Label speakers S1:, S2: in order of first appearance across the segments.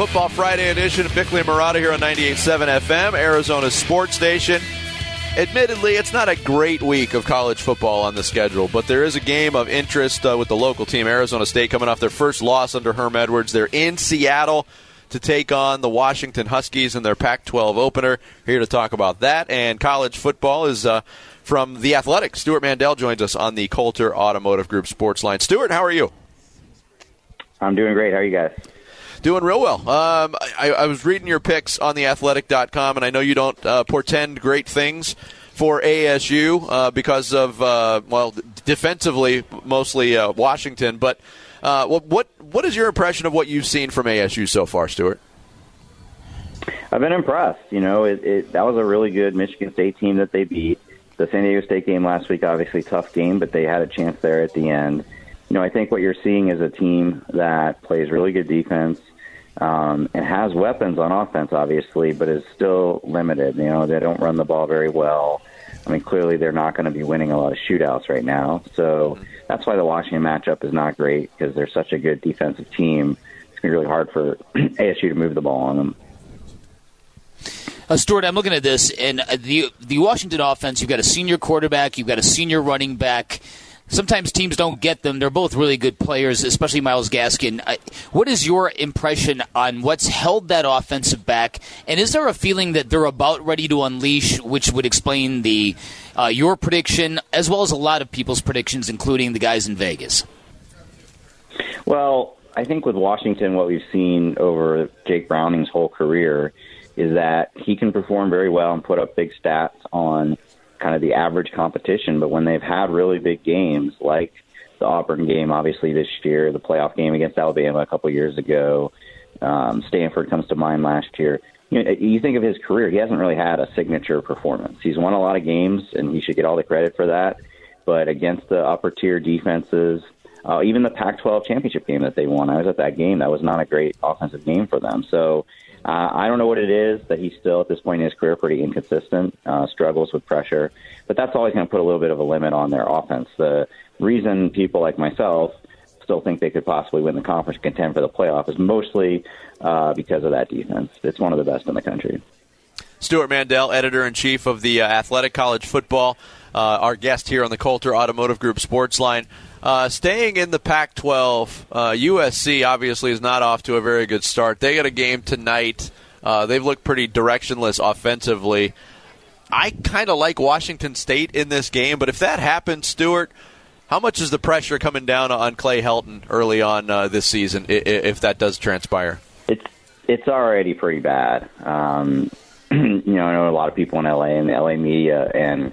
S1: Football Friday edition of Bickley and Murata here on 98.7 FM, Arizona's sports station. Admittedly, it's not a great week of college football on the schedule, but there is a game of interest with the local team, Arizona State, coming off their first loss under Herm Edwards. They're in Seattle to take on the Washington Huskies in their Pac-12 opener. Here to talk about that and college football is from The Athletic. Stuart Mandel joins us on the Coulter Automotive Group sports line. Stuart, how are you?
S2: I'm doing great. How are you guys?
S1: Doing real well. I was reading your picks on theathletic.com, and I know you don't portend great things for ASU because of, defensively, mosely Washington. But what is your impression of what you've seen from ASU so far, Stuart?
S2: I've been impressed. You know, that was a really good Michigan State team that they beat. The San Diego State game last week, obviously tough game, but they had a chance there at the end. You know, I think what you're seeing is a team that plays really good defense and has weapons on offense, obviously, but is still limited. You know, they don't run the ball very well. I mean, clearly they're not going to be winning a lot of shootouts right now. So that's why the Washington matchup is not great, because they're such a good defensive team. It's going to be really hard for ASU to move the ball on them.
S3: Stuart, I'm looking at this, and the Washington offense, you've got a senior quarterback, you've got a senior running back. Sometimes teams don't get them. They're both really good players, especially Myles Gaskin. What is your impression on what's held that offensive back? And is there a feeling that they're about ready to unleash, which would explain your prediction, as well as a lot of people's predictions, including the guys in Vegas?
S2: Well, I think with Washington, what we've seen over Jake Browning's whole career is that he can perform very well and put up big stats on kind of the average competition, but when they've had really big games, like the Auburn game, obviously this year, the playoff game against Alabama a couple years ago, Stanford comes to mind last year. You know, you think of his career, he hasn't really had a signature performance. He's won a lot of games, and he should get all the credit for that. But against the upper-tier defenses, even the Pac-12 championship game that they won, I was at that game. That was not a great offensive game for them. So I don't know what it is that he's still, at this point in his career, pretty inconsistent, struggles with pressure. But that's always going to put a little bit of a limit on their offense. The reason people like myself still think they could possibly win the conference, contend for the playoff, is mostly because of that defense. It's one of the best in the country.
S1: Stuart Mandel, editor-in-chief of the Athletic College Football, our guest here on the Coulter Automotive Group sports line. Staying in the Pac-12, USC obviously is not off to a very good start. They got a game tonight. They've looked pretty directionless offensively. I kind of like Washington State in this game, but if that happens, Stuart, how much is the pressure coming down on Clay Helton early on this season if that does transpire?
S2: It's already pretty bad. You know, I know a lot of people in LA and the LA media, and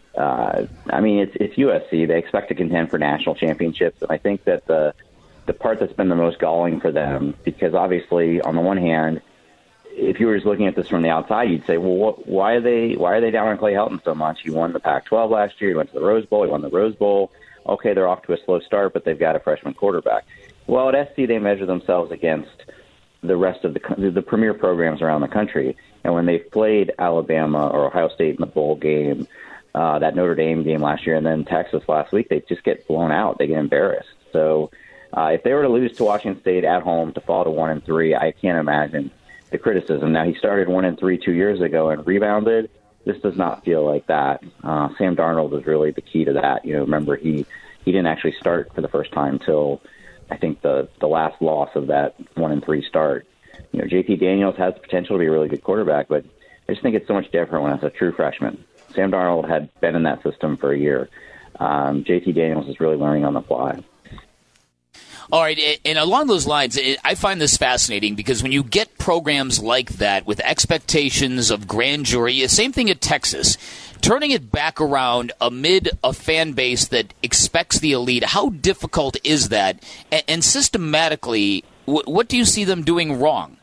S2: I mean, it's USC. They expect to contend for national championships, and I think that the part that's been the most galling for them, because obviously, on the one hand, if you were just looking at this from the outside, you'd say, well, why are they down on Clay Helton so much? He won the Pac-12 last year. He went to the Rose Bowl. He won the Rose Bowl. Okay, they're off to a slow start, but they've got a freshman quarterback. Well, at SC, they measure themselves against the rest of the premier programs around the country, and when they've played Alabama or Ohio State in the bowl game, that Notre Dame game last year, and then Texas last week, they just get blown out. They get embarrassed. So if they were to lose to Washington State at home to fall to 1-3, I can't imagine the criticism. Now, he started 1-3 2 years ago and rebounded. This does not feel like that. Sam Darnold is really the key to that. You know, remember, he didn't actually start for the first time till I think the last loss of that 1-3 start. You know, JT Daniels has the potential to be a really good quarterback, but I just think it's so much different when it's a true freshman. Sam Darnold had been in that system for a year. JT Daniels is really learning on the fly.
S3: All right, and along those lines, I find this fascinating because when you get programs like that with expectations of grandeur, same thing at Texas, turning it back around amid a fan base that expects the elite, how difficult is that? And systematically, what do you see them doing wrong?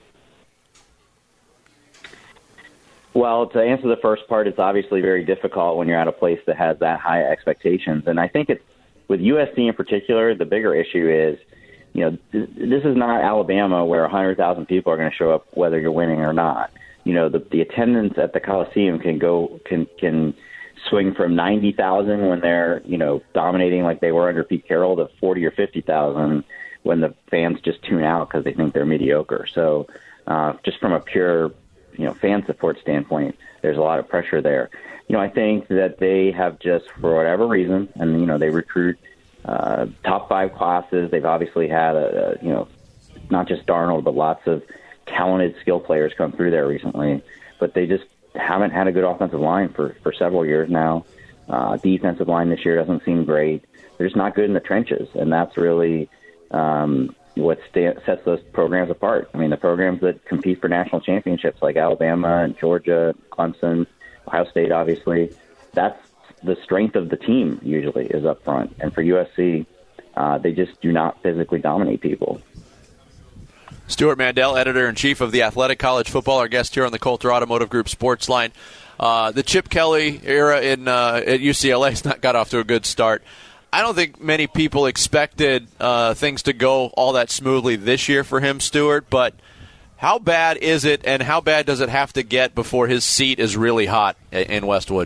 S2: Well, to answer the first part, it's obviously very difficult when you're at a place that has that high expectations. And I think it's, with USC in particular, the bigger issue is, you know, this is not Alabama where 100,000 people are going to show up whether you're winning or not. You know, the attendance at the Coliseum can swing from 90,000 when they're, you know, dominating like they were under Pete Carroll to 40 or 50,000 when the fans just tune out because they think they're mediocre. So just from a pure, fan support standpoint, there's a lot of pressure there. I think that they have just, for whatever reason, and, they recruit top 5 classes. They've obviously had, not just Darnold, but lots of talented skill players come through there recently. But they just haven't had a good offensive line for several years now. Defensive line this year doesn't seem great. They're just not good in the trenches, and that's really what sets those programs apart. I mean, the programs that compete for national championships like Alabama and Georgia, Clemson, Ohio State, obviously, that's the strength of the team usually is up front. And for USC, they just do not physically dominate people.
S1: Stewart Mandel, editor-in-chief of The Athletic College Football, our guest here on the Coulter Automotive Group Sports Line. The Chip Kelly era at UCLA has not got off to a good start. I don't think many people expected things to go all that smoothly this year for him, Stewart, but how bad is it, and how bad does it have to get before his seat is really hot in Westwood?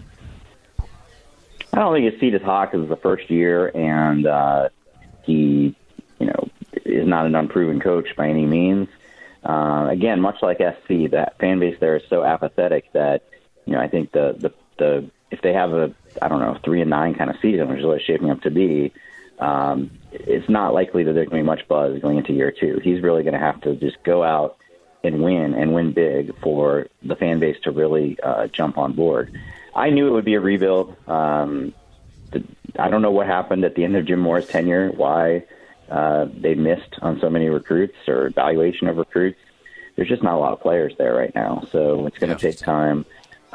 S2: I don't think his seat is hot because it's the first year, and he, is not an unproven coach by any means. Again, much like SC, that fan base there is so apathetic that, I think the if they have a 3-9 kind of season, which is what it's shaping up to be, it's not likely that there's going to be much buzz going into year 2. He's really going to have to just go out and win big for the fan base to really jump on board. I knew it would be a rebuild. I don't know what happened at the end of Jim Moore's tenure, why they missed on so many recruits or evaluation of recruits. There's just not a lot of players there right now, so it's going to take time.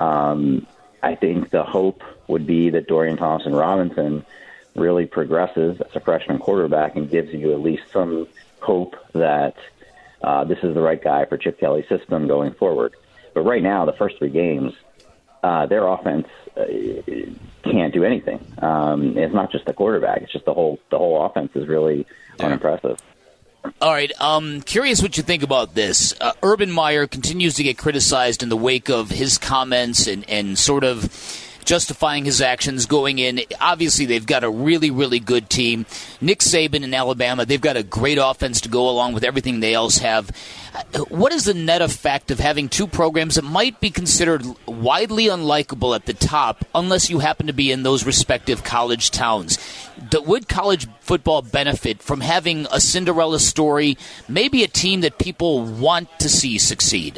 S2: I think the hope would be that Dorian Thompson-Robinson really progresses as a freshman quarterback and gives you at least some hope that this is the right guy for Chip Kelly's system going forward. But right now, the first 3 games, their offense can't do anything. It's not just the quarterback; it's just the whole offense is really unimpressive.
S3: All right, curious what you think about this. Urban Meyer continues to get criticized in the wake of his comments and sort of justifying his actions going in. Obviously, they've got a really, really good team. Nick Saban in Alabama, they've got a great offense to go along with everything they else have. What is the net effect of having 2 programs that might be considered widely unlikable at the top unless you happen to be in those respective college towns? Would college football benefit from having a Cinderella story, maybe a team that people want to see succeed?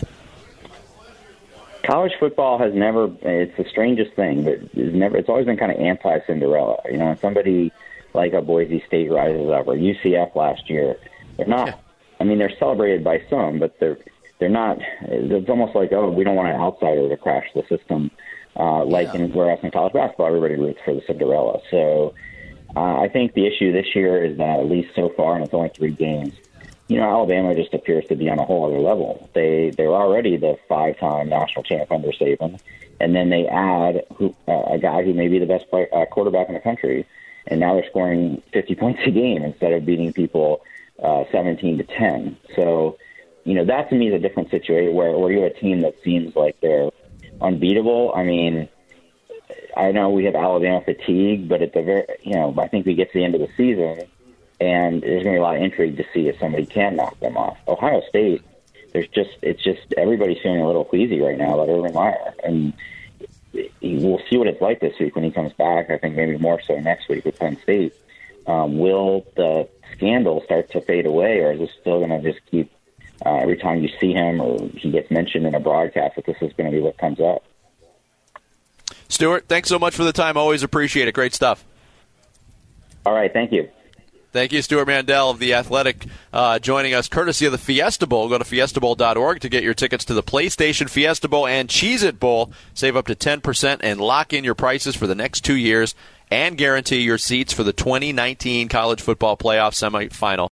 S2: College football has never, it's the strangest thing, but it's always been kind of anti-Cinderella. When somebody like a Boise State rises up, or UCF last year, they're not, they're celebrated by some, but they're not, it's almost like, we don't want an outsider to crash the system. Whereas in college basketball, everybody roots for the Cinderella. So I think the issue this year is that, at least so far, and it's only 3 games, Alabama just appears to be on a whole other level. They're already the 5-time national champ under Saban, and then they add a guy who may be the best quarterback in the country, and now they're scoring 50 points a game instead of beating people 17-10. So, that to me is a different situation where you have a team that seems like they're unbeatable. I know we have Alabama fatigue, but at the very, I think we get to the end of the season, and there's going to be a lot of intrigue to see if somebody can knock them off. Ohio State, it's just everybody's feeling a little queasy right now about Urban Meyer, and we'll see what it's like this week when he comes back. I think maybe more so next week with Penn State. Will the scandal start to fade away, or is it still going to just keep every time you see him or he gets mentioned in a broadcast that this is going to be what comes up?
S1: Stewart, thanks so much for the time. Always appreciate it. Great stuff.
S2: All right, thank you.
S1: Thank you, Stewart Mandel of The Athletic, joining us courtesy of the Fiesta Bowl. Go to fiestabowl.org to get your tickets to the PlayStation Fiesta Bowl and Cheez-It Bowl. Save up to 10% and lock in your prices for the next 2 years and guarantee your seats for the 2019 College Football Playoff semifinal.